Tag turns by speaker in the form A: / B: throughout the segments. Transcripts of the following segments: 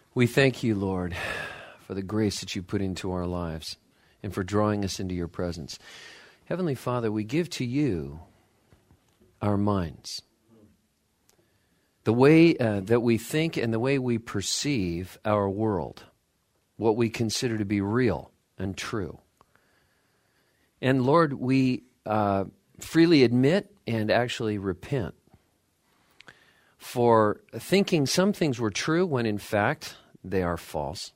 A: We thank you, Lord, for the grace that you put into our lives and for drawing us into your presence. Heavenly Father, we give to you our minds, the way that we think and the way we perceive our world, what we consider to be real and true. And Lord, we freely admit and actually repent for thinking some things were true when in fact they are false,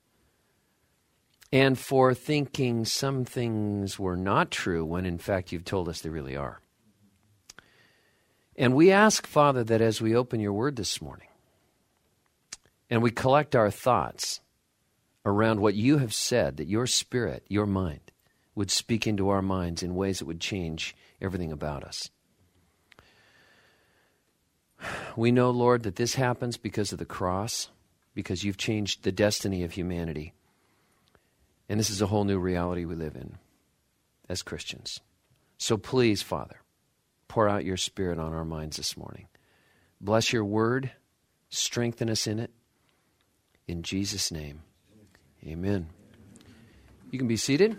A: and for thinking some things were not true when in fact you've told us they really are. And we ask, Father, that as we open your word this morning and we collect our thoughts around what you have said, that your spirit, your mind, would speak into our minds in ways that would change everything about us. We know, Lord, that this happens because of the cross, because you've changed the destiny of humanity. And this is a whole new reality we live in as Christians. So please, Father, pour out your Spirit on our minds this morning. Bless your word. Strengthen us in it. In Jesus' name, amen. You can be seated.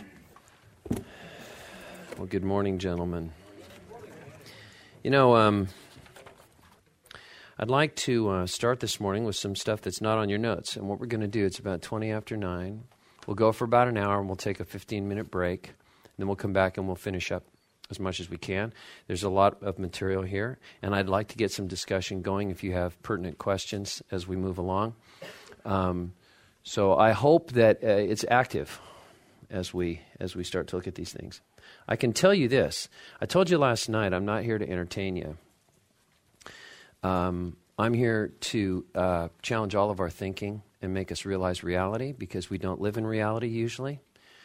A: Well, good morning, gentlemen. You know, I'd like to start this morning with some stuff that's not on your notes. And what we're going to do, it's about 20 after 9. We'll go for about an hour, and we'll take a 15-minute break. And then we'll come back, and we'll finish up as much as we can. There's a lot of material here, and I'd like to get some discussion going if you have pertinent questions as we move along. So I hope that it's active as we start to look at these things. I can tell you this. I told you last night I'm not here to entertain you. I'm here to challenge all of our thinking and make us realize reality, because we don't live in reality usually.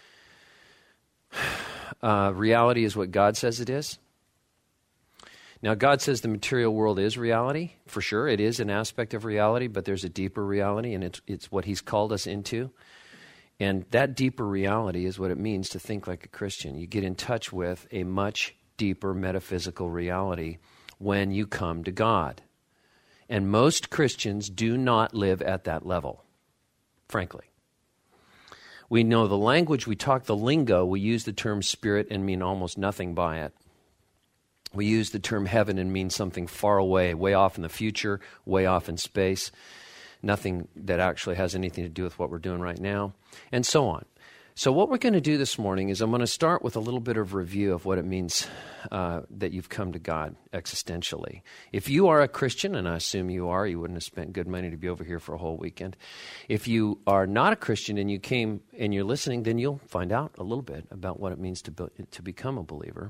A: Reality is what God says it is. Now, God says the material world is reality. For sure, it is an aspect of reality, but there's a deeper reality, and it's what he's called us into. And that deeper reality is what it means to think like a Christian. You get in touch with a much deeper metaphysical reality when you come to God. And most Christians do not live at that level, frankly. We know the language, we talk the lingo, we use the term spirit and mean almost nothing by it. We use the term heaven and mean something far away, way off in the future, way off in space, nothing that actually has anything to do with what we're doing right now, and so on. So what we're going to do this morning is I'm going to start with a little bit of review of what it means that you've come to God existentially. If you are a Christian, and I assume you are, you wouldn't have spent good money to be over here for a whole weekend. If you are not a Christian and you came and you're listening, then you'll find out a little bit about what it means to become a believer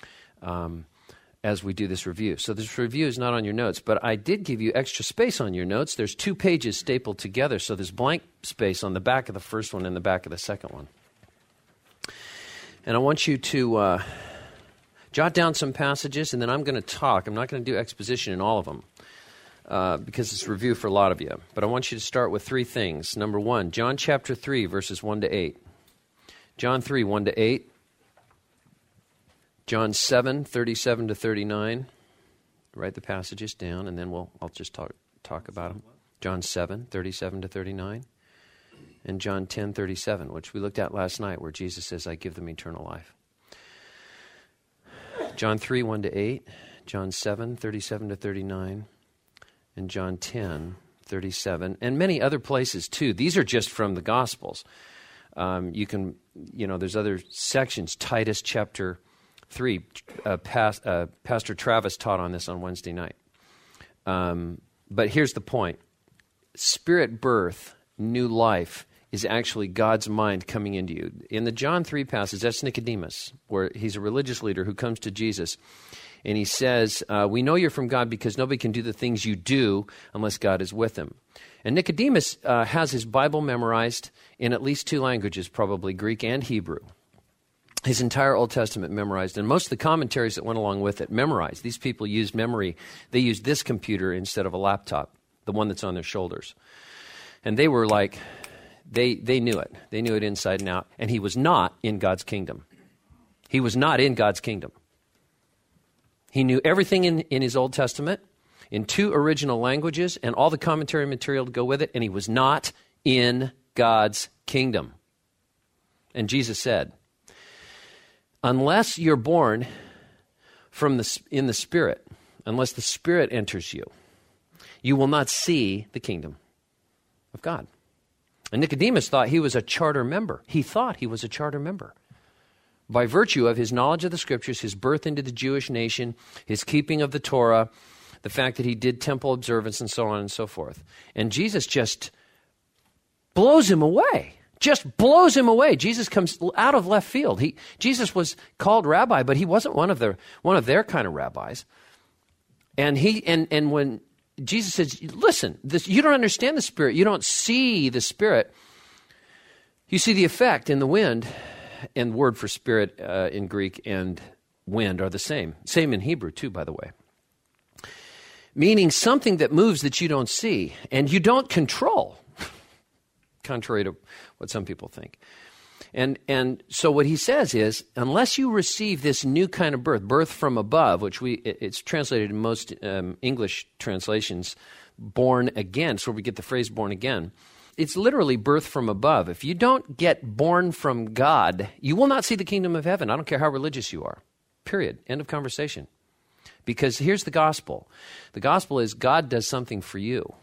A: as we do this review. So this review is not on your notes, but I did give you extra space on your notes. There's 2 pages stapled together, so there's blank space on the back of the first one and the back of the second one. And I want you to jot down some passages, and then I'm going to talk. I'm not going to do exposition in all of them because it's review for a lot of you. But I want you to start with 3 things. Number 1, John chapter 3, verses 1 to 8. John 3, 1 to 8. John 7, 37 to 39. Write the passages down, and then I'll just talk about them. John 7, 37 to 39. And John 10, 37, which we looked at last night, where Jesus says, I give them eternal life. John 3, 1 to 8. John 7, 37 to 39. And John 10, 37. And many other places, too. These are just from the Gospels. There's other sections. Titus chapter 3, Pastor Travis taught on this on Wednesday night. But here's the point. Spirit birth, new life, is actually God's mind coming into you. In the John 3 passage, that's Nicodemus, where he's a religious leader who comes to Jesus. And he says, we know you're from God because nobody can do the things you do unless God is with him. And Nicodemus has his Bible memorized in at least 2 languages, probably Greek and Hebrew. His entire Old Testament memorized, and most of the commentaries that went along with it memorized. These people used memory. They used this computer instead of a laptop, the one that's on their shoulders. And they were like, they knew it. They knew it inside and out. And he was not in God's kingdom. He was not in God's kingdom. He knew everything in his Old Testament. in 2 original languages and all the commentary material to go with it, and he was not in God's kingdom. And Jesus said, unless you're born in the Spirit, unless the Spirit enters you, you will not see the kingdom of God. And Nicodemus thought he was a charter member. He thought he was a charter member. By virtue of his knowledge of the Scriptures, his birth into the Jewish nation, his keeping of the Torah, the fact that he did temple observance and so on and so forth. And Jesus just blows him away. Just blows him away. Jesus comes out of left field. Jesus was called rabbi, but he wasn't one of their kind of rabbis. And when Jesus says, listen, you don't understand the Spirit. You don't see the Spirit. You see the effect in the wind. And the word for spirit in Greek and wind are the same. Same in Hebrew too, by the way. Meaning something that moves that you don't see and you don't control, contrary to what some people think. And so what he says is, unless you receive this new kind of birth from above, which it's translated in most English translations, born again, so we get the phrase born again. It's literally birth from above. If you don't get born from God, you will not see the kingdom of heaven. I don't care how religious you are. Period. End of conversation. Because here's the gospel. The gospel is God does something for you.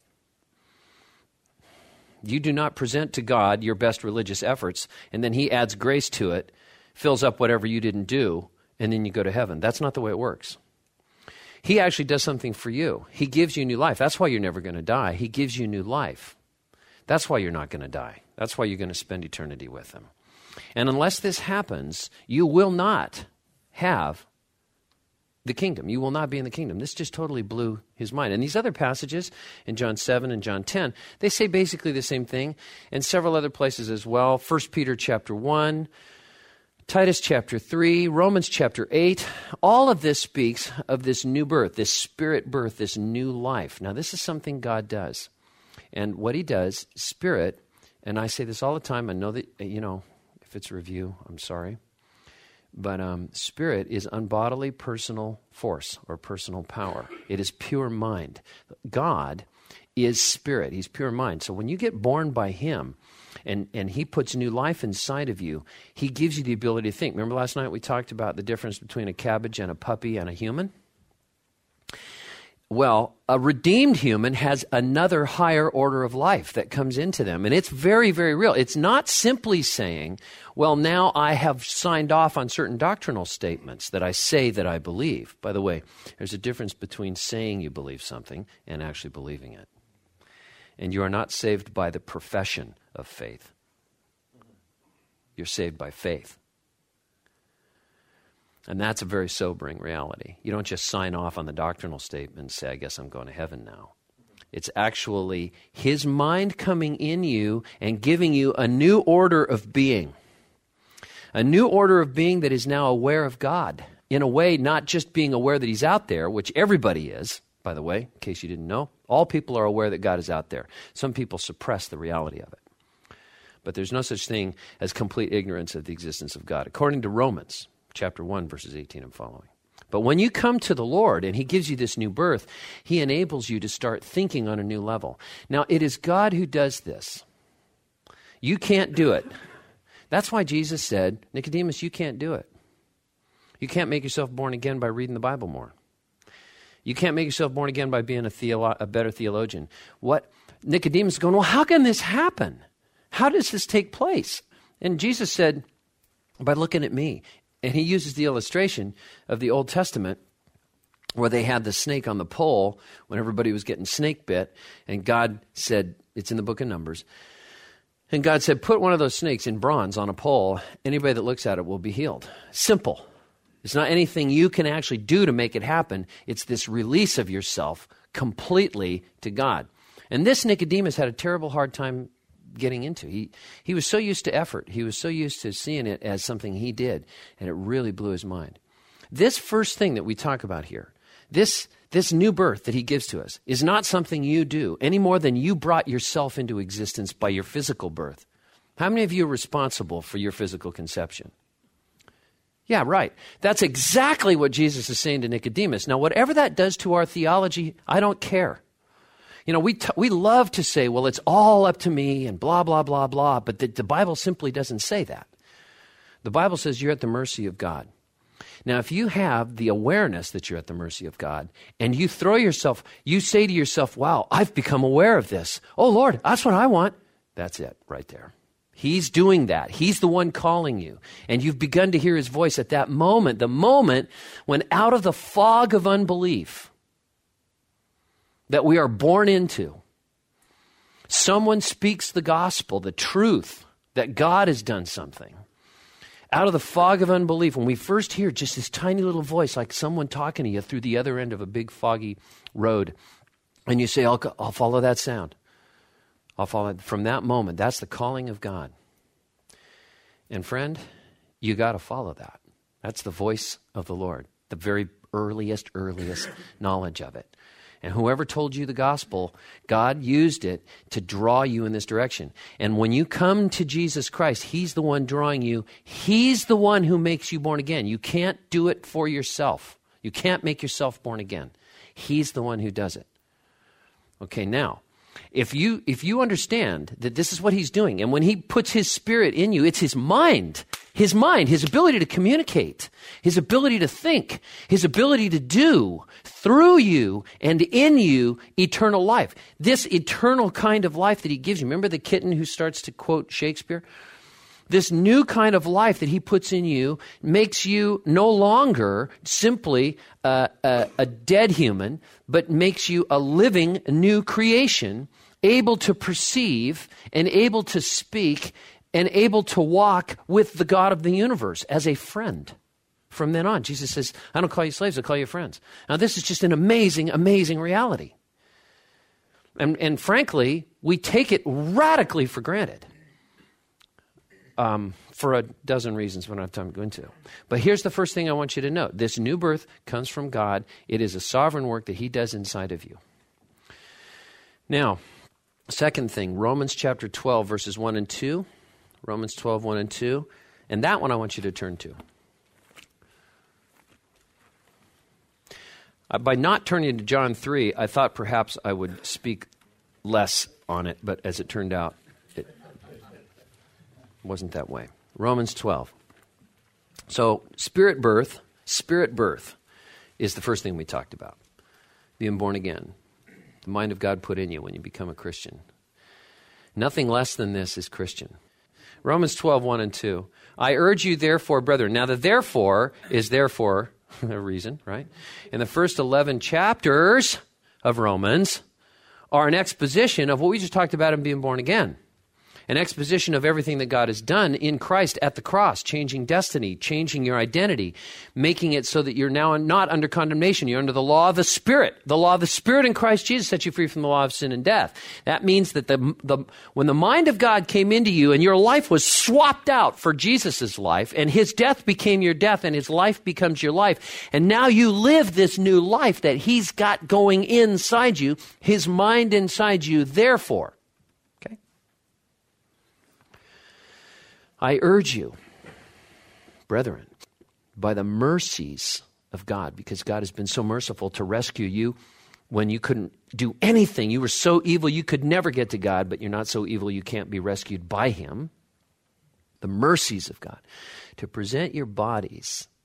A: You do not present to God your best religious efforts, and then he adds grace to it, fills up whatever you didn't do, and then you go to heaven. That's not the way it works. He actually does something for you. He gives you new life. That's why you're never going to die. He gives you new life. That's why you're not going to die. That's why you're going to spend eternity with him. And unless this happens, you will not have the kingdom. You will not be in the kingdom. This just totally blew his mind. And these other passages in John 7 and John 10, they say basically the same thing, and several other places as well. 1 Peter chapter 1, Titus chapter 3, Romans chapter 8. All of this speaks of this new birth, this spirit birth, this new life. Now, this is something God does. And what he does, Spirit, and I say this all the time, I know that, if it's a review, I'm sorry. But Spirit is unbodily personal force or personal power. It is pure mind. God is Spirit. He's pure mind. So when you get born by him and he puts new life inside of you, he gives you the ability to think. Remember last night we talked about the difference between a cabbage and a puppy and a human? Well, a redeemed human has another higher order of life that comes into them. And it's very, very real. It's not simply saying, well, now I have signed off on certain doctrinal statements that I say that I believe. By the way, there's a difference between saying you believe something and actually believing it. And you are not saved by the profession of faith. You're saved by faith. And that's a very sobering reality. You don't just sign off on the doctrinal statement and say, I guess I'm going to heaven now. It's actually his mind coming in you and giving you a new order of being. A new order of being that is now aware of God. In a way, not just being aware that he's out there, which everybody is, by the way, in case you didn't know. All people are aware that God is out there. Some people suppress the reality of it. But there's no such thing as complete ignorance of the existence of God. According to Romans chapter 1, verses 18 and following. But when you come to the Lord and he gives you this new birth, he enables you to start thinking on a new level. Now, it is God who does this. You can't do it. That's why Jesus said, Nicodemus, you can't do it. You can't make yourself born again by reading the Bible more. You can't make yourself born again by being a better theologian. What Nicodemus is going, well, how can this happen? How does this take place? And Jesus said, by looking at me. And he uses the illustration of the Old Testament where they had the snake on the pole when everybody was getting snake bit. And God said, it's in the book of Numbers. And God said, put one of those snakes in bronze on a pole. Anybody that looks at it will be healed. Simple. It's not anything you can actually do to make it happen. It's this release of yourself completely to God. And this Nicodemus had a terrible hard time getting into. He was so used to effort. He was so used to seeing it as something he did, and it really blew his mind. This first thing that we talk about here, this new birth that he gives to us, is not something you do any more than you brought yourself into existence by your physical birth. How many of you are responsible for your physical conception? Yeah, right. That's exactly what Jesus is saying to Nicodemus. Now, whatever that does to our theology, I don't care. You know, we love to say, well, it's all up to me and blah, blah, blah, blah, but the Bible simply doesn't say that. The Bible says you're at the mercy of God. Now, if you have the awareness that you're at the mercy of God and you say to yourself, wow, I've become aware of this. Oh, Lord, that's what I want. That's it right there. He's doing that. He's the one calling you. And you've begun to hear his voice at that moment, the moment when out of the fog of unbelief that we are born into, someone speaks the gospel, the truth that God has done something. Out of the fog of unbelief, when we first hear just this tiny little voice, like someone talking to you through the other end of a big foggy road, and you say, I'll follow that sound. I'll follow it. From that moment, that's the calling of God. And friend, you got to follow that. That's the voice of the Lord, the very earliest knowledge of it. And whoever told you the gospel, God used it to draw you in this direction. And when you come to Jesus Christ, he's the one drawing you. He's the one who makes you born again. You can't do it for yourself. You can't make yourself born again. He's the one who does it. Okay, now, if you understand that this is what he's doing, and when he puts his spirit in you, it's his mind, his ability to communicate, his ability to think, his ability to do through you and in you eternal life. This eternal kind of life that he gives you. Remember the kitten who starts to quote Shakespeare? This new kind of life that he puts in you makes you no longer simply a dead human, but makes you a living new creation, able to perceive and able to speak and able to walk with the God of the universe as a friend. From then on, Jesus says, I don't call you slaves, I call you friends. Now, this is just an amazing, amazing reality. And frankly, we take it radically for granted. For a dozen reasons we don't have time to go into. But here's the first thing I want you to know. This new birth comes from God. It is a sovereign work that he does inside of you. Now, second thing, Romans chapter 12, verses 1 and 2. Romans 12, 1 and 2. And that one I want you to turn to. By not turning to John 3, I thought perhaps I would speak less on it, but as it turned out, it wasn't that way. Romans 12. So spirit birth is the first thing we talked about. Being born again. The mind of God put in you when you become a Christian. Nothing less than this is Christian. Romans 12, 1 and 2. I urge you therefore, brethren. Now the therefore is therefore a reason, right? In the first 11 chapters of Romans are an exposition of what we just talked about in being born again. An exposition of everything that God has done in Christ at the cross, changing destiny, changing your identity, making it so that you're now not under condemnation. You're under the law of the Spirit. The law of the Spirit in Christ Jesus sets you free from the law of sin and death. That means that when the mind of God came into you and your life was swapped out for Jesus' life, and his death became your death and his life becomes your life, and now you live this new life that he's got going inside you, his mind inside you, therefore. I urge you, brethren, by the mercies of God, because God has been so merciful to rescue you when you couldn't do anything. You were so evil you could never get to God, but you're not so evil you can't be rescued by him. The mercies of God. To present your body,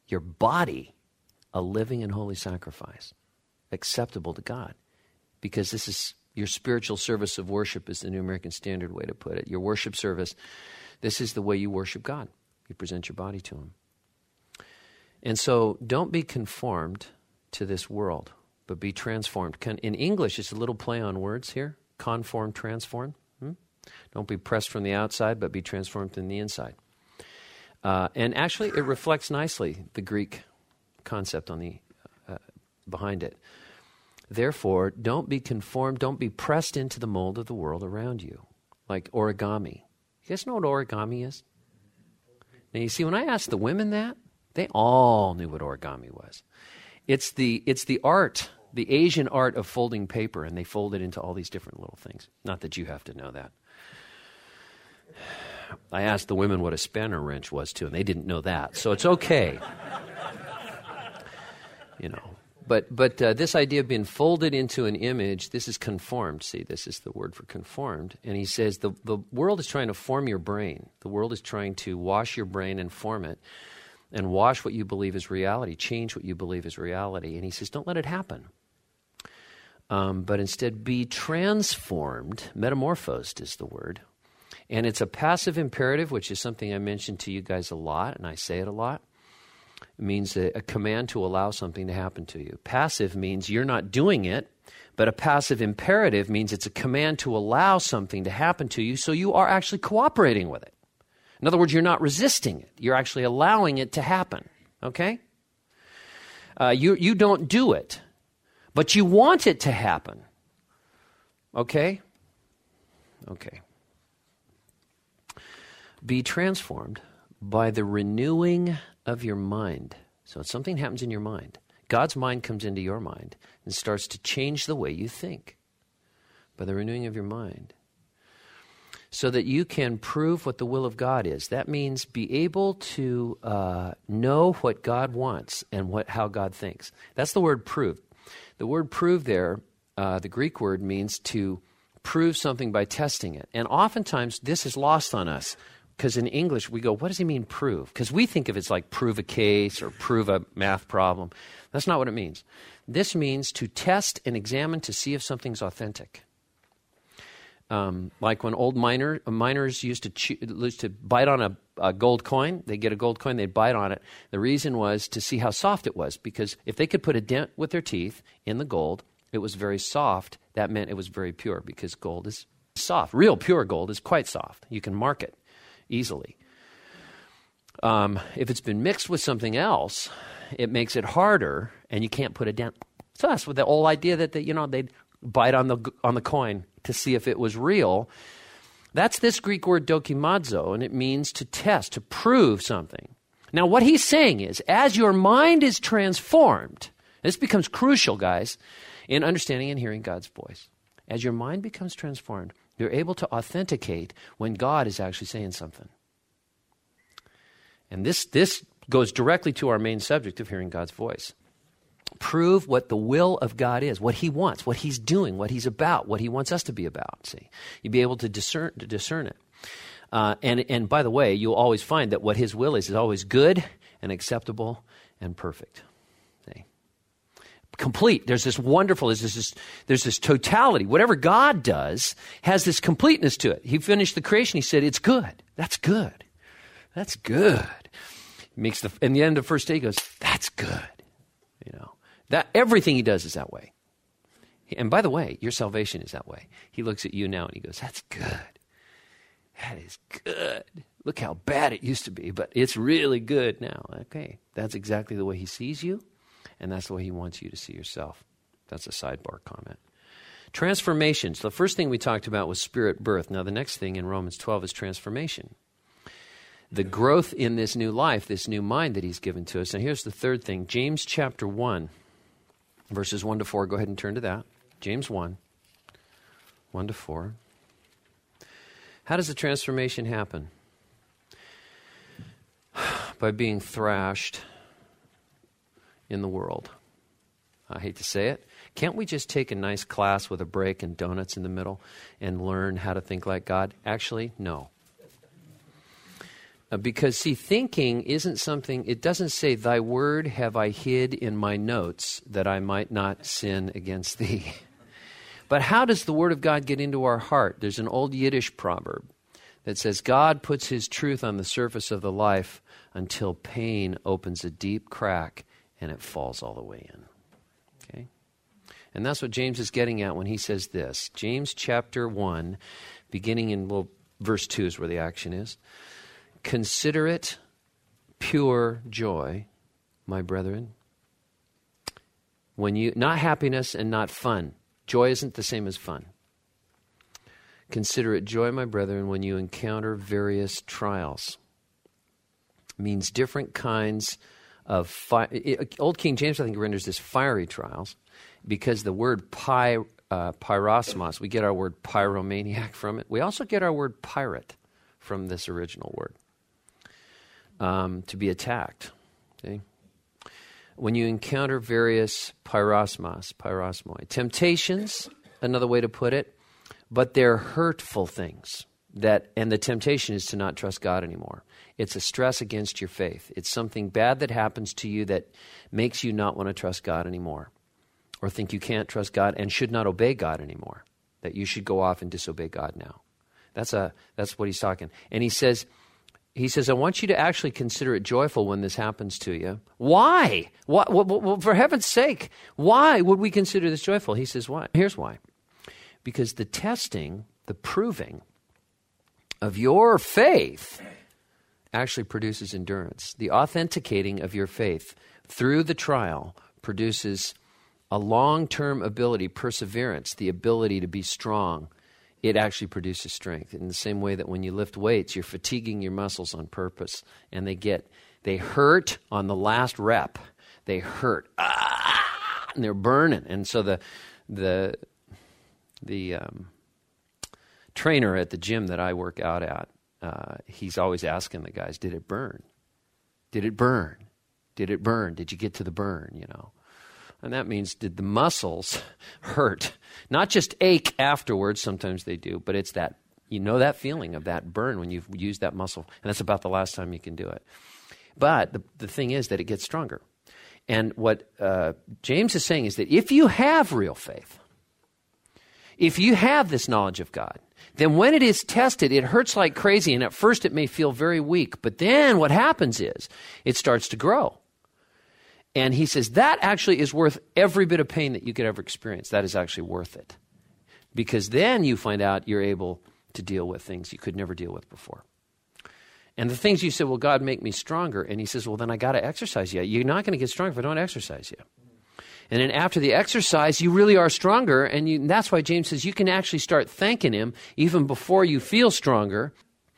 A: a living and holy sacrifice, acceptable to God. Because this is your spiritual service of worship is the New American Standard way to put it. Your worship service. This is the way you worship God. You present your body to him. And so don't be conformed to this world, but be transformed. In English, it's a little play on words here. Conform, transform. Don't be pressed from the outside, but be transformed from the inside. And actually, it reflects nicely the Greek concept on the behind it. Therefore, don't be conformed, don't be pressed into the mold of the world around you, like origami. You guys know what origami is? Now, you see, when I asked the women that, they all knew what origami was. It's the art, the Asian art of folding paper, and they fold it into all these different little things. Not that you have to know that. I asked the women what a spanner wrench was too, and they didn't know that, so it's okay. But this idea of being folded into an image, this is conformed. See, this is the word for conformed. And he says the world is trying to form your brain. The world is trying to wash your brain and form it, and wash what you believe is reality, change what you believe is reality. And he says, don't let it happen. But instead be transformed. Metamorphosed is the word. And it's a passive imperative, which is something I mentioned to you guys a lot, and I say it a lot. It means a command to allow something to happen to you. Passive means you're not doing it, but a passive imperative means it's a command to allow something to happen to you, so you are actually cooperating with it. In other words, you're not resisting it. You're actually allowing it to happen, okay? You don't do it, but you want it to happen, okay? Okay. Be transformed by the renewing of your mind. So something happens in your mind. God's mind comes into your mind and starts to change the way you think by the renewing of your mind, so that you can prove what the will of God is. That means be able to know what God wants and how God thinks. That's the word prove. The word prove there, the Greek word, means to prove something by testing it. And oftentimes this is lost on us, because in English we go, what does he mean prove? Because we think of it as like prove a case or prove a math problem. That's not what it means. This means to test and examine to see if something's authentic. Like when old miners used to bite on a gold coin. They get a gold coin, they'd bite on it. The reason was to see how soft it was, because if they could put a dent with their teeth in the gold, it was very soft. That meant it was very pure, because gold is soft. Real pure gold is quite soft. You can mark it easily. If it's been mixed with something else, it makes it harder, and you can't put a dent. So that's with the whole idea that they'd bite on the coin to see if it was real. That's this Greek word dokimazo, and it means to test, to prove something. Now, what he's saying is, as your mind is transformed, this becomes crucial, guys, in understanding and hearing God's voice. As your mind becomes transformed, you're able to authenticate when God is actually saying something. And this goes directly to our main subject of hearing God's voice. Prove what the will of God is, what he wants, what he's doing, what he's about, what he wants us to be about. See, you'll be able to discern it. And by the way, you'll always find that what his will is always good and acceptable and perfect. See? Complete. There's this totality. Whatever God does has this completeness to it. He finished the creation. He said, it's good. That's good. That's good. In the end of the first day, he goes, that's good. That everything he does is that way. And by the way, your salvation is that way. He looks at you now and he goes, that's good. That is good. Look how bad it used to be, but it's really good now. Okay, that's exactly the way he sees you, and that's the way he wants you to see yourself. That's a sidebar comment. Transformations. The first thing we talked about was spirit birth. Now the next thing in Romans 12 is transformation. The growth in this new life, this new mind that he's given to us. And here's the third thing. James chapter 1, verses 1 to 4. Go ahead and turn to that. James 1, 1 to 4. How does the transformation happen? By being thrashed in the world. I hate to say it. Can't we just take a nice class with a break and donuts in the middle and learn how to think like God? Actually, no. Because, see, thinking isn't something, it doesn't say, thy word have I hid in my notes that I might not sin against thee. But how does the word of God get into our heart? There's an old Yiddish proverb that says, God puts his truth on the surface of the life until pain opens a deep crack and it falls all the way in. Okay? And that's what James is getting at when he says this. James chapter 1, beginning in verse 2 is where the action is. Consider it pure joy, my brethren, when you, not happiness and not fun. Joy isn't the same as fun. Consider it joy, my brethren, when you encounter various trials. It means different kinds of Old King James, I think, renders this fiery trials, because the word pyrosmos, we get our word pyromaniac from it. We also get our word pirate from this original word. To be attacked. See? When you encounter various pyrosmoi, temptations, another way to put it, but they're hurtful things. And the temptation is to not trust God anymore. It's a stress against your faith. It's something bad that happens to you that makes you not want to trust God anymore, or think you can't trust God and should not obey God anymore, that you should go off and disobey God now. That's what he's talking. And he says, I want you to actually consider it joyful when this happens to you. Why? Well, for heaven's sake, why would we consider this joyful? He says, why? Here's why. Because the testing, the proving of your faith actually produces endurance. The authenticating of your faith through the trial produces a long-term ability, perseverance, the ability to be strong. It actually produces strength. In the same way that when you lift weights, you're fatiguing your muscles on purpose, and they hurt on the last rep. They hurt, and they're burning. And so the trainer at the gym that I work out at, he's always asking the guys, did it burn? Did it burn? Did it burn? Did you get to the burn, you know? And that means, did the muscles hurt? Not just ache afterwards, sometimes they do, but it's that, you know, that feeling of that burn when you've used that muscle. And that's about the last time you can do it. But the thing is that it gets stronger. And what James is saying is that if you have real faith, if you have this knowledge of God, then when it is tested, it hurts like crazy. And at first it may feel very weak. But then what happens is it starts to grow. And he says that actually is worth every bit of pain that you could ever experience. That is actually worth it. Because then you find out you're able to deal with things you could never deal with before. And the things you said, well, God, make me stronger. And he says, well, then I got to exercise you. You're not going to get stronger if I don't exercise you. And then after the exercise, you really are stronger. And that's why James says you can actually start thanking him even before you feel stronger.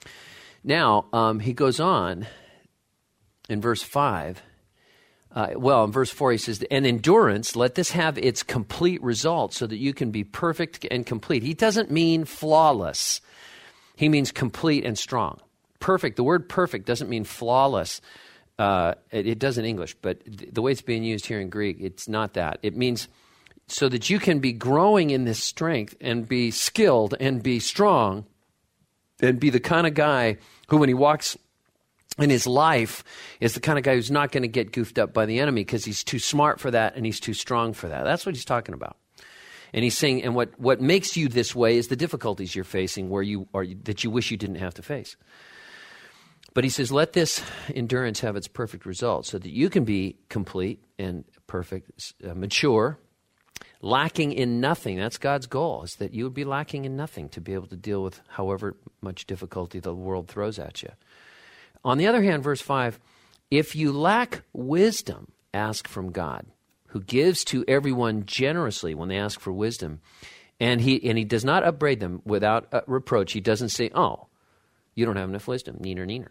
A: Now, he goes on in verse 5. In verse 4, he says, and endurance, let this have its complete result so that you can be perfect and complete. He doesn't mean flawless. He means complete and strong. Perfect. The word perfect doesn't mean flawless. It does in English, but the way it's being used here in Greek, it's not that. It means so that you can be growing in this strength and be skilled and be strong and be the kind of guy who, when he walks in his life, is the kind of guy who's not going to get goofed up by the enemy because he's too smart for that and he's too strong for that. That's what he's talking about. And he's saying, and what makes you this way is the difficulties you're facing where you are, that you wish you didn't have to face. But he says, let this endurance have its perfect result so that you can be complete and perfect, mature, lacking in nothing. That's God's goal, is that you would be lacking in nothing to be able to deal with however much difficulty the world throws at you. On the other hand, verse 5, if you lack wisdom, ask from God, who gives to everyone generously when they ask for wisdom. And he does not upbraid them without reproach. He doesn't say, oh, you don't have enough wisdom, neener.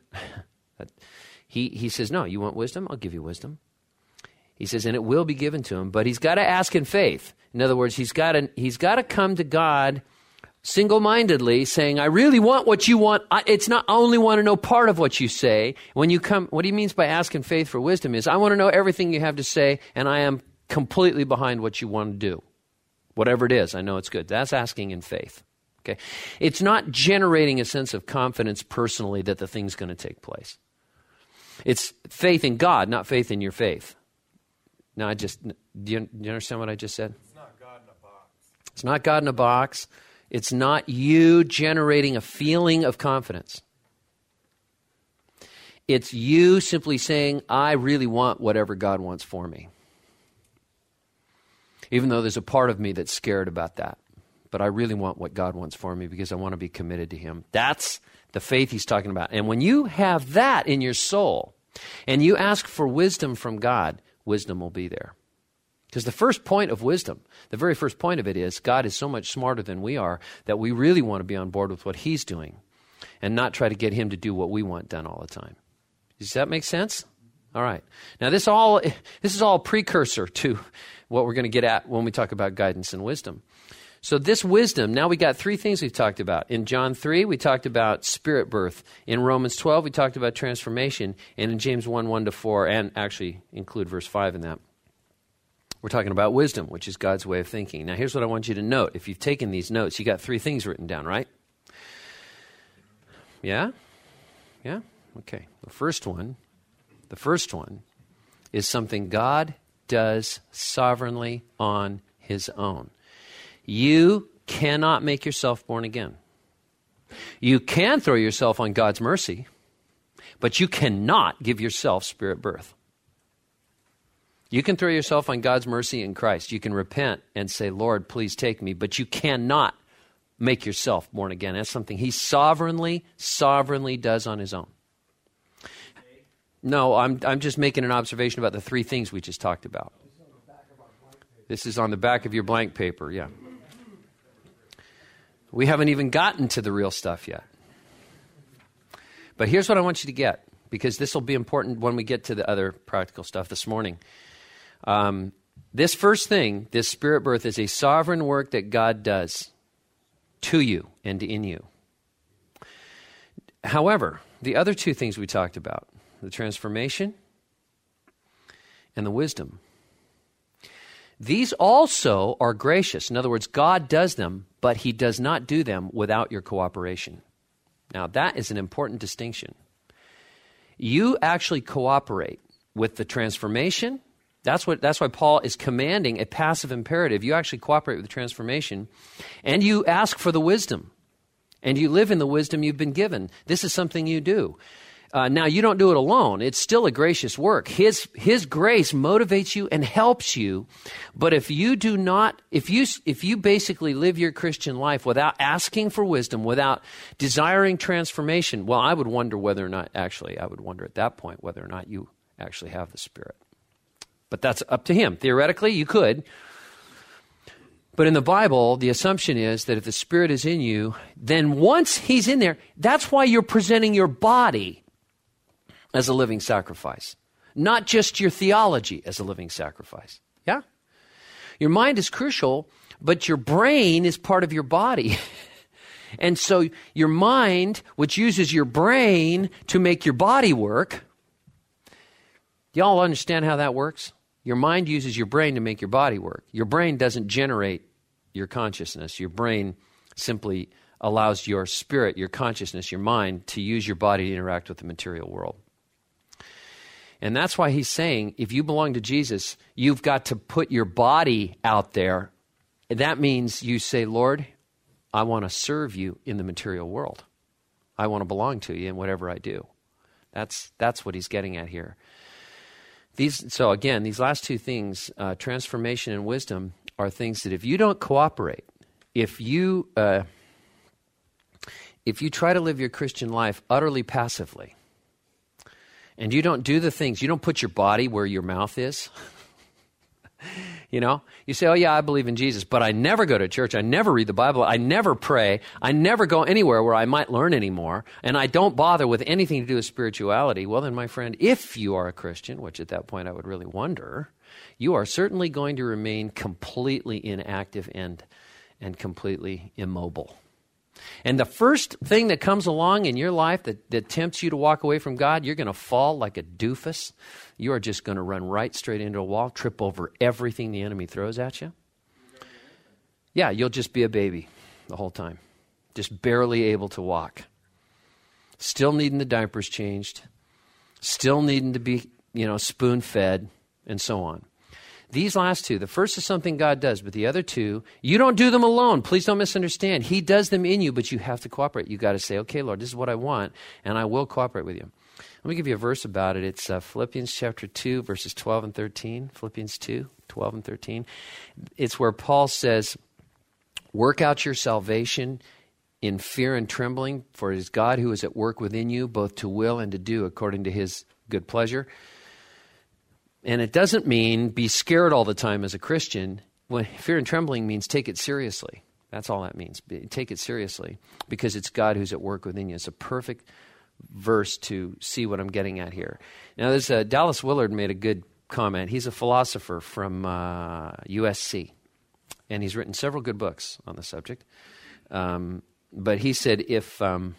A: He says, no, you want wisdom? I'll give you wisdom. He says, and it will be given to him, but he's got to ask in faith. In other words, he's got to come to God single-mindedly, saying, I really want what you want. I only want to know part of what you say. When you come, what he means by asking faith for wisdom is, I want to know everything you have to say, and I am completely behind what you want to do. Whatever it is, I know it's good. That's asking in faith. Okay, it's not generating a sense of confidence personally that the thing's going to take place. It's faith in God, not faith in your faith. Now, do you understand what I just said?
B: It's not God in a box.
A: It's not God in a box. It's not you generating a feeling of confidence. It's you simply saying, I really want whatever God wants for me. Even though there's a part of me that's scared about that. But I really want what God wants for me because I want to be committed to him. That's the faith he's talking about. And when you have that in your soul and you ask for wisdom from God, wisdom will be there. Because the first point of wisdom, the very first point of it is God is so much smarter than we are that we really want to be on board with what he's doing and not try to get him to do what we want done all the time. Does that make sense? All right. Now this is all precursor to what we're going to get at when we talk about guidance and wisdom. So this wisdom, now we got three things we've talked about. In John 3, we talked about spirit birth. In Romans 12, we talked about transformation. And in James 1, 1-4, and actually include verse 5 in that, we're talking about wisdom, which is God's way of thinking. Now here's what I want you to note. If you've taken these notes, you got three things written down, right? Yeah? Yeah? Okay. The first one is something God does sovereignly on his own. You cannot make yourself born again. You can throw yourself on God's mercy, but you cannot give yourself spirit birth. You can throw yourself on God's mercy in Christ. You can repent and say, Lord, please take me, but you cannot make yourself born again. That's something he sovereignly does on his own. No, I'm just making an observation about the three things we just talked about. This is on the back of your blank paper, yeah. We haven't even gotten to the real stuff yet. But here's what I want you to get, because this will be important when we get to the other practical stuff this morning. This first thing, this spirit birth, is a sovereign work that God does to you and in you. However, the other two things we talked about, the transformation and the wisdom, these also are gracious. In other words, God does them, but he does not do them without your cooperation. Now, that is an important distinction. You actually cooperate with the transformation. That's why Paul is commanding a passive imperative. You actually cooperate with the transformation, and you ask for the wisdom, and you live in the wisdom you've been given. This is something you do. Now, you don't do it alone. It's still a gracious work. His grace motivates you and helps you. But if you do not, if you basically live your Christian life without asking for wisdom, without desiring transformation, well, I would wonder at that point whether or not you actually have the Spirit. But that's up to him. Theoretically, you could. But in the Bible, the assumption is that if the Spirit is in you, then once he's in there, that's why you're presenting your body as a living sacrifice, not just your theology as a living sacrifice. Yeah? Your mind is crucial, but your brain is part of your body. And so your mind, which uses your brain to make your body work, y'all understand how that works? Your mind uses your brain to make your body work. Your brain doesn't generate your consciousness. Your brain simply allows your spirit, your consciousness, your mind to use your body to interact with the material world. And that's why he's saying, if you belong to Jesus, you've got to put your body out there. That means you say, Lord, I want to serve you in the material world. I want to belong to you in whatever I do. That's what he's getting at here. So again, these last two things, transformation and wisdom, are things that if you don't cooperate, if you try to live your Christian life utterly passively, and you don't do the things, you don't put your body where your mouth is, you say, oh yeah, I believe in Jesus, but I never go to church, I never read the Bible, I never pray, I never go anywhere where I might learn anymore, and I don't bother with anything to do with spirituality. Well then, my friend, if you are a Christian, which at that point I would really wonder, you are certainly going to remain completely inactive and completely immobile. And the first thing that comes along in your life that tempts you to walk away from God, you're going to fall like a doofus. You are just going to run right straight into a wall, trip over everything the enemy throws at you. Yeah, you'll just be a baby the whole time, just barely able to walk. Still needing the diapers changed, still needing to be, spoon-fed, and so on. These last two, the first is something God does, but the other two, you don't do them alone. Please don't misunderstand. He does them in you, but you have to cooperate. You got to say, okay, Lord, this is what I want, and I will cooperate with you. Let me give you a verse about it. It's Philippians chapter 2, verses 12 and 13. Philippians 2, 12 and 13. It's where Paul says, work out your salvation in fear and trembling, for it is God who is at work within you, both to will and to do according to his good pleasure. And it doesn't mean be scared all the time as a Christian. When fear and trembling means take it seriously. That's all that means. Take it seriously because it's God who's at work within you. It's a perfect verse to see what I'm getting at here. Now, there's Dallas Willard made a good comment. He's a philosopher from USC. and he's written several good books on the subject. But he said, if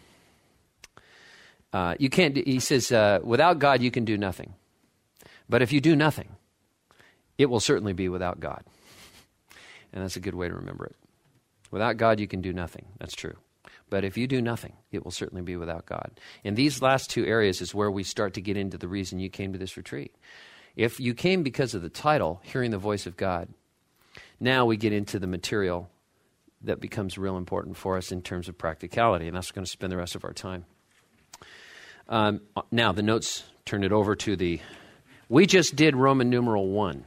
A: you can't, he says, without God you can do nothing. But if you do nothing, it will certainly be without God. And that's a good way to remember it. Without God you can do nothing. That's true. But if you do nothing, it will certainly be without God. And these last two areas is where we start to get into the reason you came to this retreat. If you came because of the title, Hearing the Voice of God, now we get into the material that becomes real important for us in terms of practicality, and that's going to spend the rest of our time. Now, the notes, turn it over to we just did Roman numeral 1.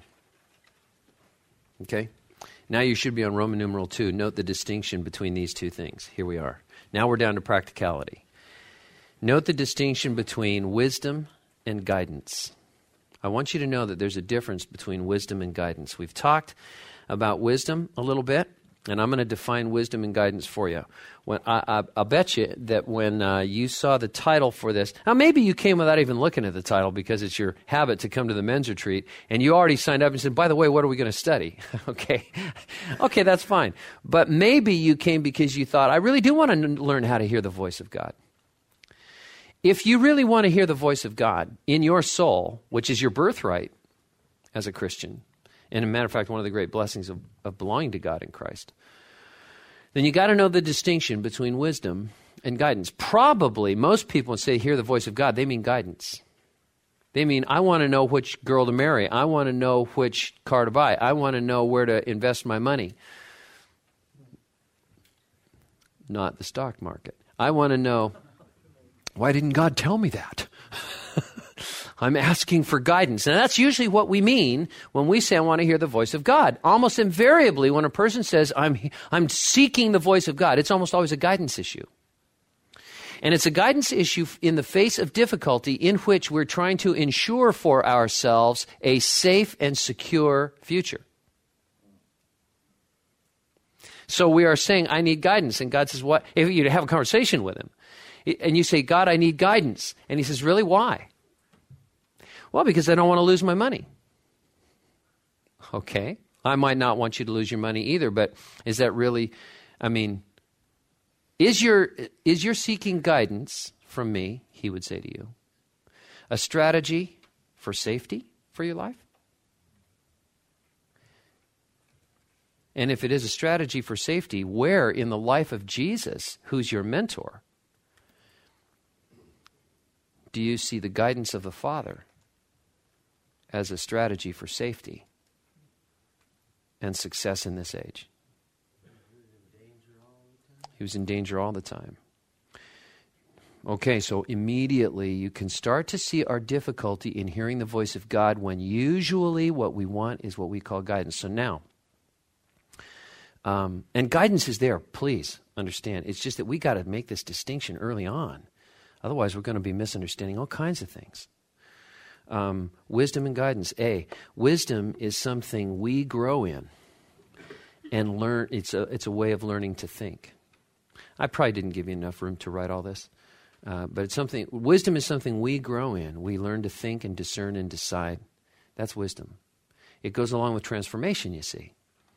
A: Okay? Now you should be on Roman numeral 2. Note the distinction between these two things. Here we are. Now we're down to practicality. Note the distinction between wisdom and guidance. I want you to know that there's a difference between wisdom and guidance. We've talked about wisdom a little bit, and I'm going to define wisdom and guidance for you. I'll bet you that when you saw the title for this, now maybe you came without even looking at the title because it's your habit to come to the men's retreat, and you already signed up and said, by the way, what are we going to study? Okay, that's fine. But maybe you came because you thought, I really do want to learn how to hear the voice of God. If you really want to hear the voice of God in your soul, which is your birthright as a Christian, and as a matter of fact, one of the great blessings of belonging to God in Christ, then you got to know the distinction between wisdom and guidance. Probably most people, when say hear the voice of God, they mean guidance. They mean, I want to know which girl to marry. I want to know which car to buy. I want to know where to invest my money. Not the stock market. I want to know, why didn't God tell me that? I'm asking for guidance. And that's usually what we mean when we say, I want to hear the voice of God. Almost invariably, when a person says, I'm seeking the voice of God, it's almost always a guidance issue. And it's a guidance issue in the face of difficulty in which we're trying to ensure for ourselves a safe and secure future. So we are saying, I need guidance. And God says, what? If you have a conversation with him, and you say, God, I need guidance. And he says, really, why? Well, because I don't want to lose my money. Okay. I might not want you to lose your money either, but is that really, is your seeking guidance from me, he would say to you, a strategy for safety for your life? And if it is a strategy for safety, where in the life of Jesus, who's your mentor, do you see the guidance of the Father as a strategy for safety and success in this age? He was in danger all the time. Okay, so immediately you can start to see our difficulty in hearing the voice of God when usually what we want is what we call guidance. So now, and guidance is there, please understand. It's just that we got to make this distinction early on. Otherwise, we're going to be misunderstanding all kinds of things. Wisdom and guidance. Wisdom is something we grow in and learn. It's a way of learning to think. I probably didn't give you enough room to write all this, but it's something. Wisdom is something we grow in. We learn to think and discern and decide. That's wisdom. It goes along with transformation, you see.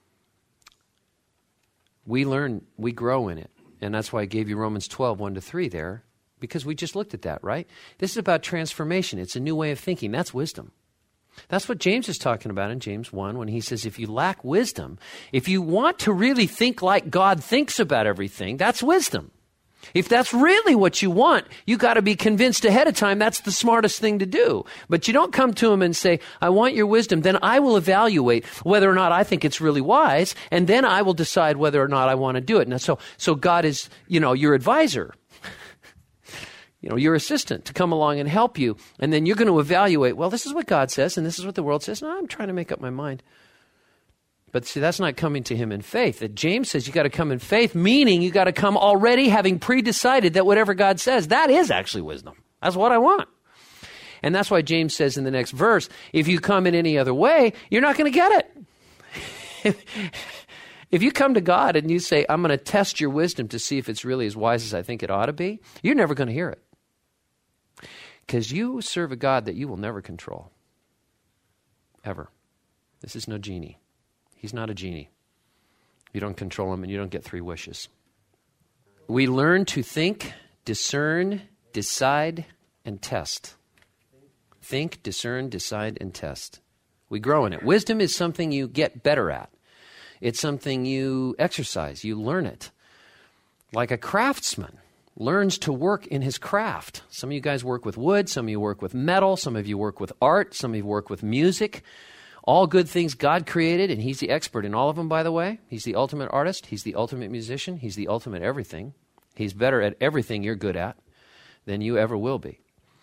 A: We learn, we grow in it, and that's why I gave you Romans 12, 1-3 there. Because we just looked at that, right? This is about transformation. It's a new way of thinking. That's wisdom. That's what James is talking about in James 1 when he says, if you lack wisdom, if you want to really think like God thinks about everything, that's wisdom. If that's really what you want, you got to be convinced ahead of time that's the smartest thing to do. But you don't come to him and say, I want your wisdom. Then I will evaluate whether or not I think it's really wise, and then I will decide whether or not I want to do it. Now, so God is, your advisor. Your assistant to come along and help you. And then you're going to evaluate, well, this is what God says and this is what the world says. No, I'm trying to make up my mind. But see, that's not coming to him in faith. That James says you got to come in faith, meaning you got to come already having pre-decided that whatever God says, that is actually wisdom. That's what I want. And that's why James says in the next verse, if you come in any other way, you're not going to get it. If you come to God and you say, I'm going to test your wisdom to see if it's really as wise as I think it ought to be, you're never going to hear it. Because you serve a God that you will never control. Ever. This is no genie. He's not a genie. You don't control them, and you don't get 3 wishes. We learn to think, discern, decide, and test. Think, discern, decide, and test. We grow in it. Wisdom is something you get better at. It's something you exercise. You learn it. Like a craftsman learns to work in his craft. Some of you guys work with wood. Some of you work with metal. Some of you work with art. Some of you work with music. All good things God created, and he's the expert in all of them, by the way. He's the ultimate artist. He's the ultimate musician. He's the ultimate everything. He's better at everything you're good at than you ever will be.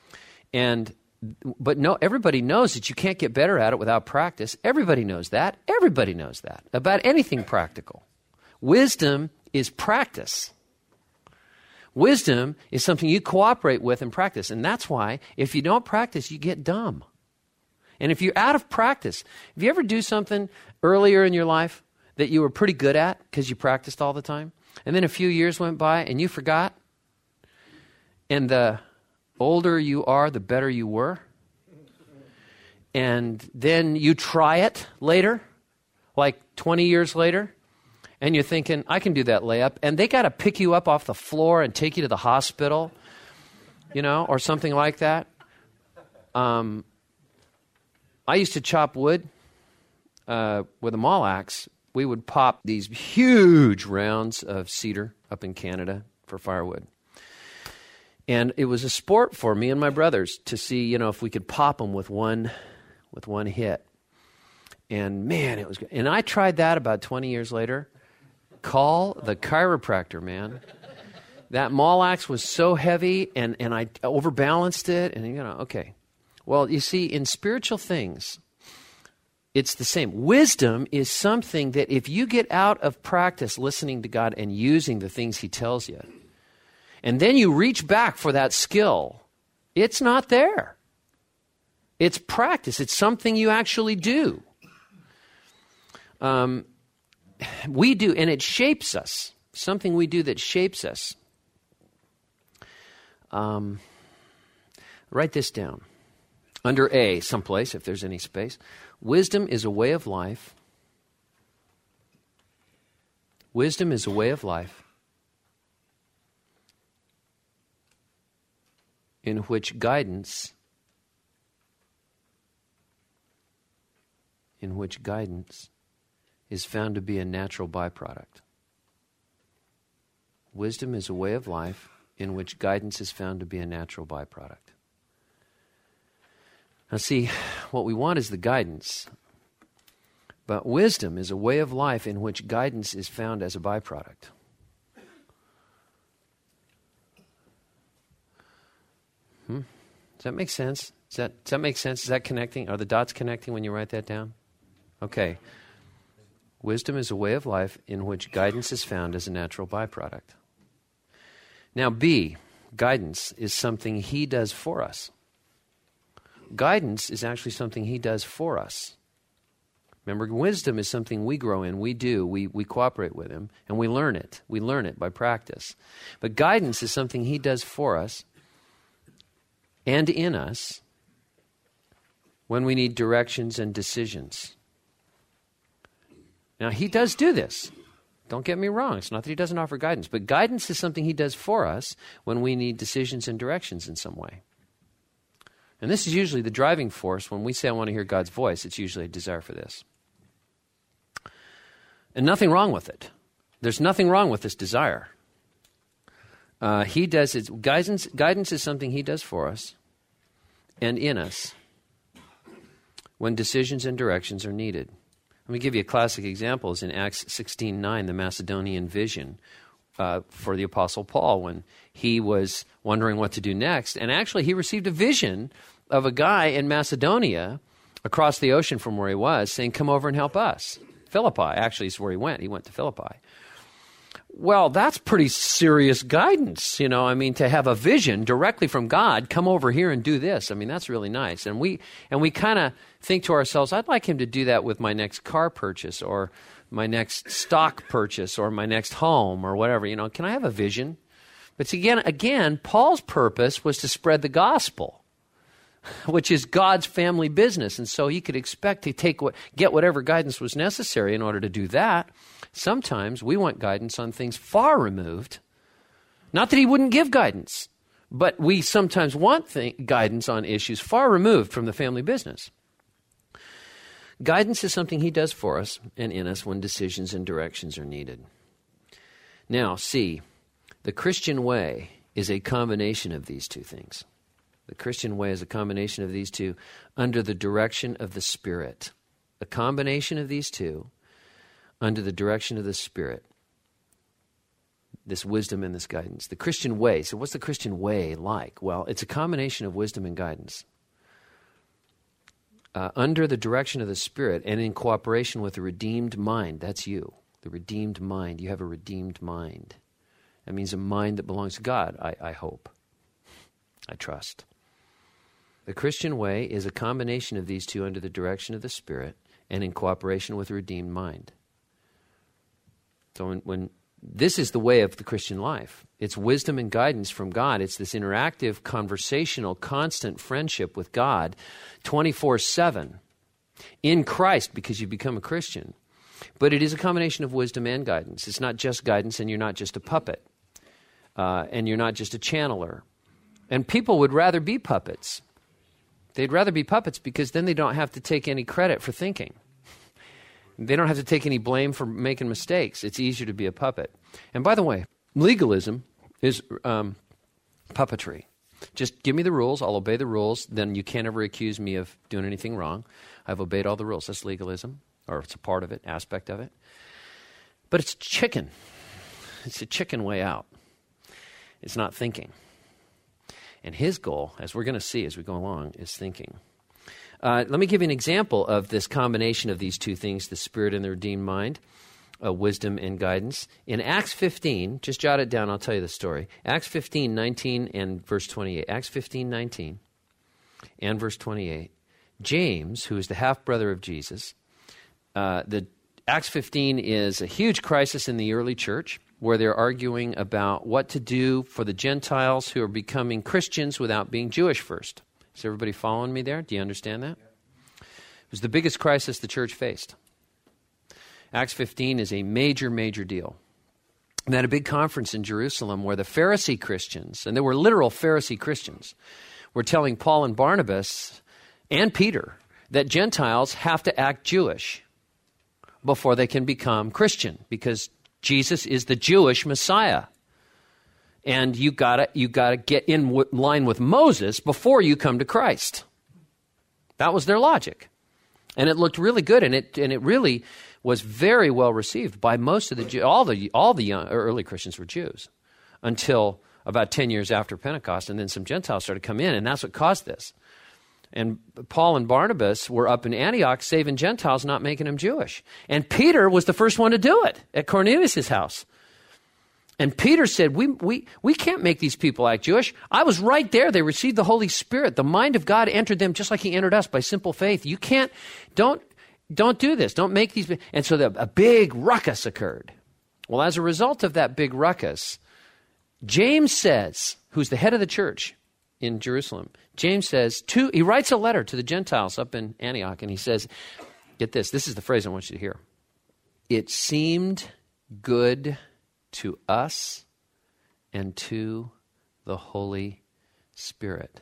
A: But no, everybody knows that you can't get better at it without practice. Everybody knows that. Everybody knows that about anything practical. Wisdom is practice. Wisdom is something you cooperate with and practice. And that's why if you don't practice, you get dumb. And if you're out of practice, if you ever do something earlier in your life that you were pretty good at because you practiced all the time, and then a few years went by and you forgot, and the older you are, the better you were, and then you try it later, like 20 years later, and you're thinking, I can do that layup, and they got to pick you up off the floor and take you to the hospital, or something like that. I used to chop wood with a maul axe. We would pop these huge rounds of cedar up in Canada for firewood. And it was a sport for me and my brothers to see, if we could pop them with one hit. And man, it was good. And I tried that about 20 years later. Call the chiropractor, man. That maul axe was so heavy, and I overbalanced it, and okay. Well, you see, in spiritual things, it's the same. Wisdom is something that if you get out of practice listening to God and using the things he tells you, and then you reach back for that skill, it's not there. It's practice. It's something you actually do. We do, and it shapes us. Something we do that shapes us. Write this down. Under A, someplace, if there's any space. Wisdom is a way of life. Wisdom is a way of life in which guidance is found to be a natural byproduct. Wisdom is a way of life in which guidance is found to be a natural byproduct. Now see, what we want is the guidance, but wisdom is a way of life in which guidance is found as a byproduct. Does that make sense? Does that make sense? Is that connecting? Are the dots connecting when you write that down? Okay. Wisdom is a way of life in which guidance is found as a natural byproduct. Now B, guidance is something he does for us. Guidance is actually something he does for us. Remember, wisdom is something we grow in, we do, we cooperate with him, and we learn it. We learn it by practice. But guidance is something he does for us and in us when we need directions and decisions. Now, he does do this. Don't get me wrong. It's not that he doesn't offer guidance, but guidance is something he does for us when we need decisions and directions in some way. And this is usually the driving force. When we say, I want to hear God's voice, it's usually a desire for this. And nothing wrong with it. There's nothing wrong with this desire. He does it. Guidance is something he does for us and in us when decisions and directions are needed. Let me give you a classic example. Is in Acts 16:9, the Macedonian vision for the Apostle Paul when he was wondering what to do next. And actually, he received a vision of a guy in Macedonia across the ocean from where he was saying, come over and help us. Philippi, actually, is where he went. He went to Philippi. Well, that's pretty serious guidance, to have a vision directly from God, come over here and do this. That's really nice. And we kind of think to ourselves, I'd like him to do that with my next car purchase or my next stock purchase or my next home or whatever. Can I have a vision? But again, Paul's purpose was to spread the gospel. which is God's family business. And so he could expect to get whatever guidance was necessary in order to do that. Sometimes we want guidance on things far removed. Not that he wouldn't give guidance, but we sometimes want guidance on issues far removed from the family business. Guidance is something he does for us and in us when decisions and directions are needed. Now, see, the Christian way is a combination of these two things. The Christian way is a combination of these two under the direction of the Spirit. A combination of these two under the direction of the Spirit. This wisdom and this guidance. The Christian way. So what's the Christian way like? Well, it's a combination of wisdom and guidance. Under the direction of the Spirit and in cooperation with the redeemed mind. That's you. The redeemed mind. You have a redeemed mind. That means a mind that belongs to God, I hope. I trust. The Christian way is a combination of these two under the direction of the Spirit and in cooperation with a redeemed mind. So when this is the way of the Christian life. It's wisdom and guidance from God. It's this interactive, conversational, constant friendship with God 24/7 in Christ because you become a Christian. But it is a combination of wisdom and guidance. It's not just guidance and you're not just a puppet. And you're not just a channeler. And people would rather be puppets. They'd rather be puppets because then they don't have to take any credit for thinking. They don't have to take any blame for making mistakes. It's easier to be a puppet. And by the way, legalism is puppetry. Just give me the rules. I'll obey the rules. Then you can't ever accuse me of doing anything wrong. I've obeyed all the rules. That's legalism, or it's a part of it, aspect of it. But it's chicken. It's a chicken way out. It's not thinking. And his goal, as we're going to see as we go along, is thinking. Let me give you an example of this combination of these two things, the Spirit and the redeemed mind, wisdom and guidance. In Acts 15, just jot it down, I'll tell you the story. Acts 15, 19 and verse 28. Acts 15, 19 and verse 28. James, who is the half-brother of Jesus, Acts 15 is a huge crisis in the early church where they're arguing about what to do for the Gentiles who are becoming Christians without being Jewish first. Is everybody following me there? Do you understand that? It was the biggest crisis the church faced. Acts 15 is a major, major deal. And they had a big conference in Jerusalem where the Pharisee Christians, and they were literal Pharisee Christians, were telling Paul and Barnabas and Peter that Gentiles have to act Jewish before they can become Christian because Jesus is the Jewish Messiah. And you gotta get in line with Moses before you come to Christ. That was their logic. And it looked really good, and it really was very well received by most of the all the young, early Christians were Jews until about 10 years after Pentecost, and then some Gentiles started to come in, and that's what caused this. And Paul and Barnabas were up in Antioch saving Gentiles, not making them Jewish. And Peter was the first one to do it at Cornelius' house. And Peter said, we can't make these people act Jewish. I was right there. They received the Holy Spirit. The mind of God entered them just like he entered us by simple faith. You can't, don't do this. Don't make these. And so a big ruckus occurred. Well, as a result of that big ruckus, James says, who's the head of the church in Jerusalem, James says, he writes a letter to the Gentiles up in Antioch, and he says, get this is the phrase I want you to hear. It seemed good to us and to the Holy Spirit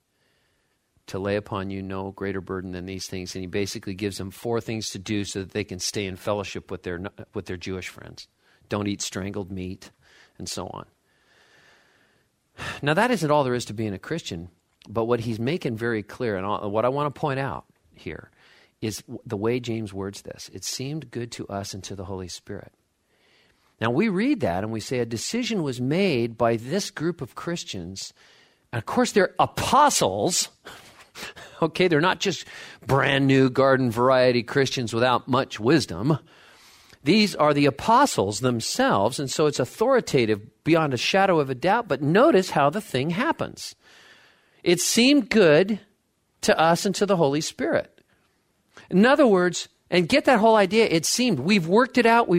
A: to lay upon you no greater burden than these things. And he basically gives them 4 things to do so that they can stay in fellowship with their Jewish friends. Don't eat strangled meat, and so on. Now, that isn't all there is to being a Christian, but what he's making very clear, and what I want to point out here, is the way James words this. It seemed good to us and to the Holy Spirit. Now, we read that and we say a decision was made by this group of Christians. And of course, they're apostles. Okay, they're not just brand new garden variety Christians without much wisdom. These are the apostles themselves, and so it's authoritative beyond a shadow of a doubt. But notice how the thing happens. It seemed good to us and to the Holy Spirit. In other words, and get that whole idea, it seemed, we've worked it out, we've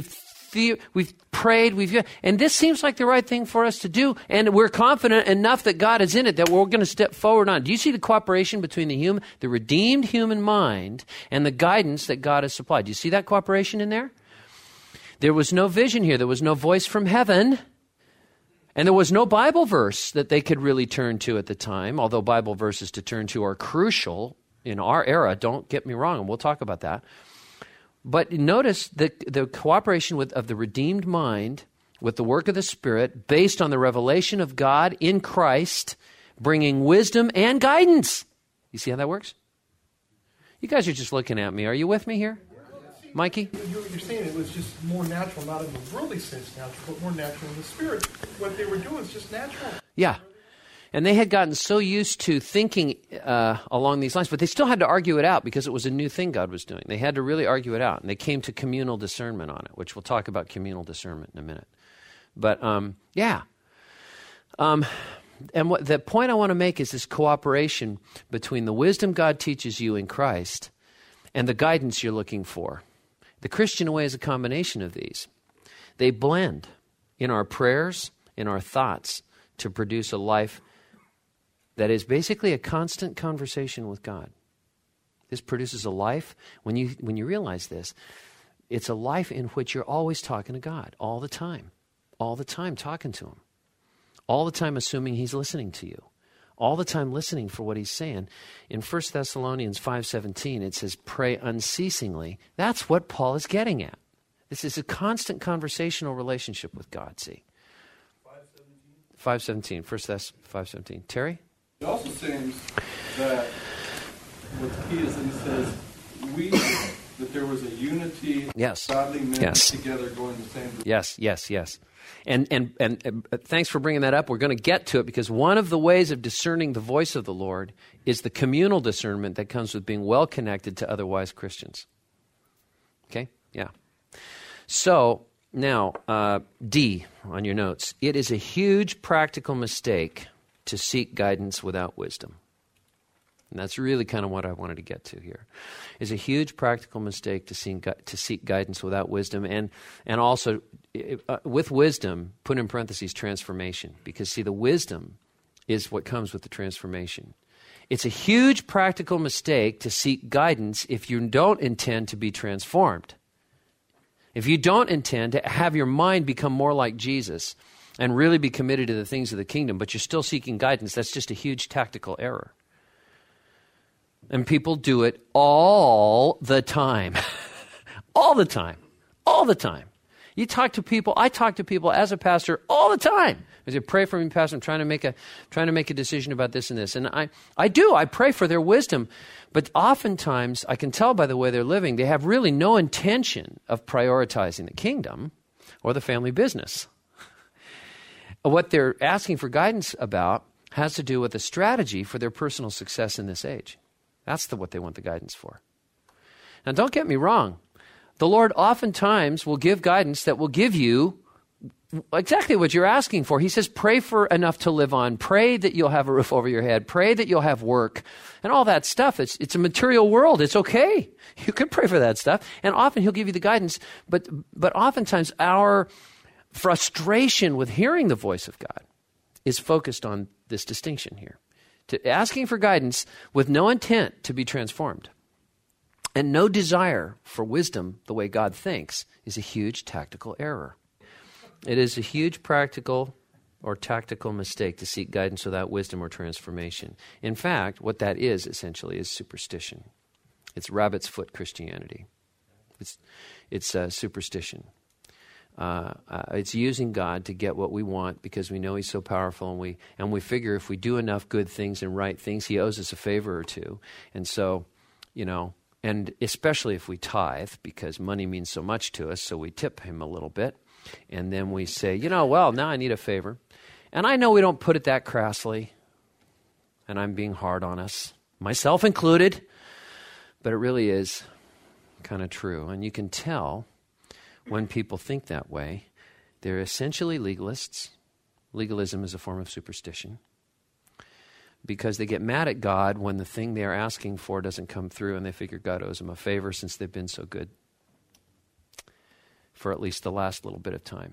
A: we've prayed, and this seems like the right thing for us to do, and we're confident enough that God is in it that we're going to step forward on. Do you see the cooperation between the redeemed human mind and the guidance that God has supplied? Do you see that cooperation in there? There was no vision here. There was no voice from heaven. And there was no Bible verse that they could really turn to at the time, although Bible verses to turn to are crucial in our era. Don't get me wrong, and we'll talk about that. But notice the cooperation of the redeemed mind with the work of the Spirit based on the revelation of God in Christ, bringing wisdom and guidance. You see how that works? You guys are just looking at me. Are you with me here? Mikey?
B: You're saying it was just more natural, not in the worldly sense natural, but more natural in the spirit. What they were doing was just natural.
A: Yeah. And they had gotten so used to thinking along these lines, but they still had to argue it out because it was a new thing God was doing. They had to really argue it out, and they came to communal discernment on it, which we'll talk about communal discernment in a minute. But, yeah. And the point I want to make is this cooperation between the wisdom God teaches you in Christ and the guidance you're looking for. The Christian way is a combination of these. They blend in our prayers, in our thoughts, to produce a life that is basically a constant conversation with God. This produces a life, when you realize this, it's a life in which you're always talking to God, all the time talking to Him, all the time assuming He's listening to you, all the time listening for what He's saying. In 1 Thessalonians 5:17, it says, pray unceasingly. That's what Paul is getting at. This is a constant conversational relationship with God, see. 5:17, 1 Thess 5:17. Terry?
C: It also seems that what's key is that he says, that there was a unity,
A: yes.
C: godly men
A: yes.
C: together going the same direction.
A: Yes. And thanks for bringing that up. We're going to get to it because one of the ways of discerning the voice of the Lord is the communal discernment that comes with being well connected to otherwise Christians. Okay? Yeah. So, now, D on your notes. It is a huge practical mistake to seek guidance without wisdom. And that's really kind of what I wanted to get to here. It's a huge practical mistake to seek guidance without wisdom, and also with wisdom, put in parentheses, transformation. Because see, the wisdom is what comes with the transformation. It's a huge practical mistake to seek guidance if you don't intend to be transformed. If you don't intend to have your mind become more like Jesus and really be committed to the things of the kingdom, but you're still seeking guidance, that's just a huge tactical error. And people do it all the time. All the time. You talk to people, I talk to people as a pastor all the time. I say, pray for me, Pastor, I'm trying to make a decision about this and this. And I pray for their wisdom. But oftentimes, I can tell by the way they're living, they have really no intention of prioritizing the kingdom or the family business. What they're asking for guidance about has to do with a strategy for their personal success in this age. That's what they want the guidance for. Now, don't get me wrong. The Lord oftentimes will give guidance that will give you exactly what you're asking for. He says, pray for enough to live on. Pray that you'll have a roof over your head. Pray that you'll have work and all that stuff. It's a material world. It's okay. You can pray for that stuff. And often He'll give you the guidance. But oftentimes our frustration with hearing the voice of God is focused on this distinction here. To asking for guidance with no intent to be transformed and no desire for wisdom the way God thinks is a huge tactical error. It is a huge practical or tactical mistake to seek guidance without wisdom or transformation. In fact, what that is essentially is superstition. It's rabbit's foot Christianity. It's superstition. It's using God to get what we want because we know He's so powerful, and we figure if we do enough good things and right things, He owes us a favor or two. And so, and especially if we tithe, because money means so much to us, so we tip Him a little bit. And then we say, well, now I need a favor. And I know we don't put it that crassly, and I'm being hard on us, myself included, but it really is kind of true. And you can tell when people think that way, they're essentially legalists. Legalism is a form of superstition. Because they get mad at God when the thing they're asking for doesn't come through, and they figure God owes them a favor since they've been so good. for at least the last little bit of time.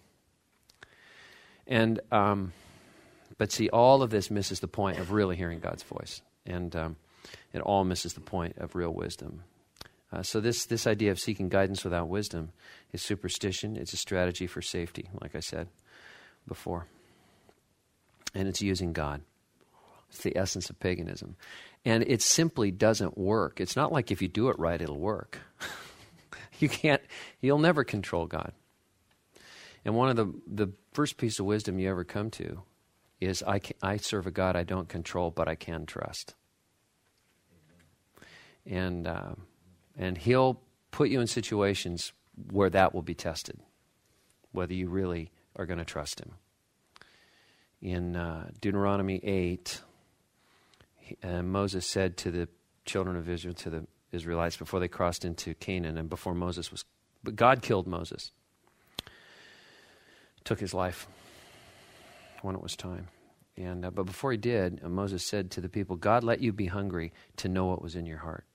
A: And but see, all of this misses the point of really hearing God's voice, and it all misses the point of real wisdom. So this idea of seeking guidance without wisdom is superstition. It's a strategy for safety, like I said before. And it's using God. It's the essence of paganism. And it simply doesn't work. It's not like if you do it right, it'll work. You'll never control God. And one of the first piece of wisdom you ever come to is I serve a God I don't control, but I can trust. And He'll put you in situations where that will be tested, whether you really are going to trust Him. In Deuteronomy 8, Moses said to the children of Israel, to the Israelites before they crossed into Canaan, and before but God killed Moses, took his life when it was time. And but before he did, Moses said to the people, God let you be hungry to know what was in your heart,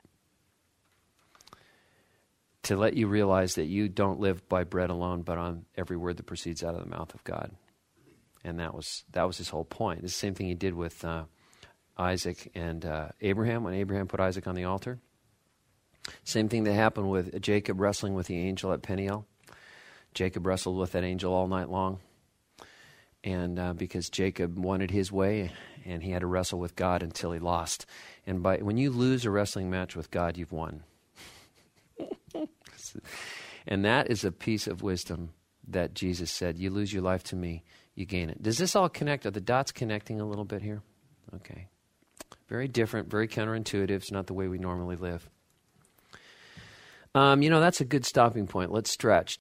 A: to let you realize that you don't live by bread alone, but on every word that proceeds out of the mouth of God. And that was his whole point. It's the same thing he did with Isaac and Abraham, when Abraham put Isaac on the altar. Same thing that happened with Jacob wrestling with the angel at Peniel. Jacob wrestled with that angel all night long. And because Jacob wanted his way, and he had to wrestle with God until he lost. And when you lose a wrestling match with God, you've won. And that is a piece of wisdom that Jesus said, you lose your life to me, you gain it. Does this all connect? Are the dots connecting a little bit here? Okay. Very different, very counterintuitive. It's not the way we normally live. That's a good stopping point. Let's stretch.